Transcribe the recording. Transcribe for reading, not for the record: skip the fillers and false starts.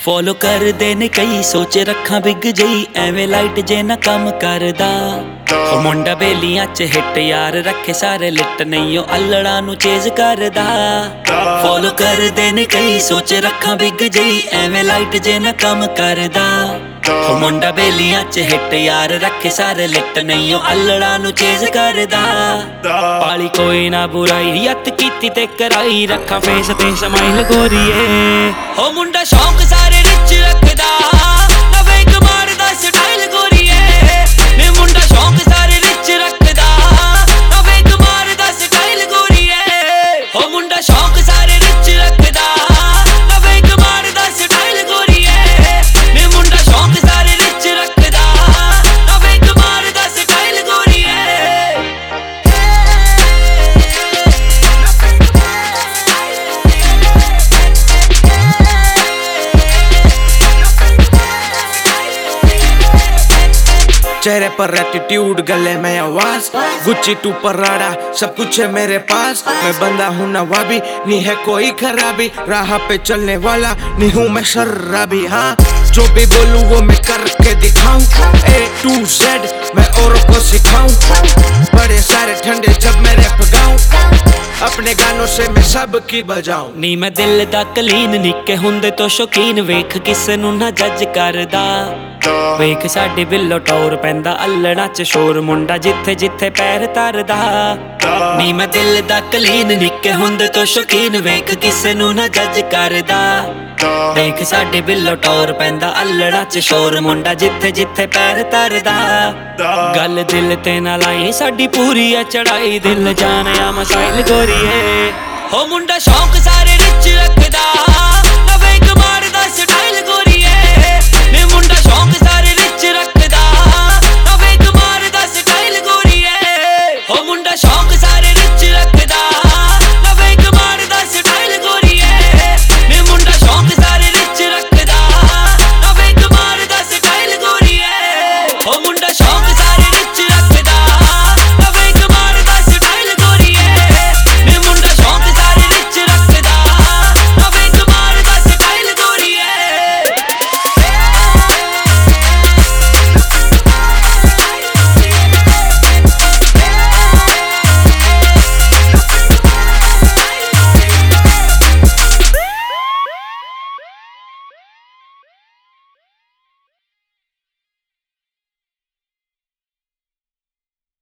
follow कर देने कई सोच रखा बिग जई एवें लाइट जे ना कम करदा ओ मुंडा बेलियां च हिट यार रखे सारे लिट नहीं ओ अल्लड़ा नू चेज करदा फॉलो कर देने कई सोच रखा बिग जई एवें लाइट जे ना कम करदा ओ मुंडा बेलियां च हिट यार रखे सारे लिट नहीं ओ अल्लड़ा नू चेज करदा पाली कोई ना बुराई यत कीती ते कराई रखा फेस ते समाइल गोरीए ओ मुंडा शौक सारे रिच रखदा नवे कमार दा स्टाइल गोरीए ने मुंडा शौक सारे रिच रखदा नवे कमार दा स्टाइल गोरीए ओ मुंडा शौक सारे रिच रखदा नवे कमार दा स्टाइल गोरीए ने मुंडा शौक सारे रिच रखदा नवे कमार दा स्टाइल गोरीए चेहरे पर एटीट्यूड गले में आवाज गुच्ची टू पराड़ा सब कुछ है मेरे पास मैं बंदा हूँ नवाबी नहीं है कोई खराबी राह पे चलने वाला नहीं हूँ मैं शर्राबी हाँ जो भी बोलूँ वो मैं करके दिखाऊं A to Z मैं औरों को सिखाऊं बड़े सारे ठंडे जब मैं रैप गाऊं अपने गानों से मैं सबकी बजाऊं नी मैं दिल दा कलीन निक्के हुंदे तो शौकीन वेख किसे नू ना जज करदा वेख साडे बिल्लो टौर पैंदा अल्लड़ा च शोर मुंडा जिथे जिथे पैर धरदा नी मैं दिल दा कलीन निक्के हुंदे तो शौकीन वेख किसे नू ना जज करदा वेख साडे बिल्लो टौर पैंदा अल्लड़ा च शोर मुंडा जिथे जिथे पैर धरदा गल दिल ते ना लाई साडी पूरी आ चढ़ाई दिल जाने आ मसाइल गोरीए हो मुंडा शौक सारे रिच रखदा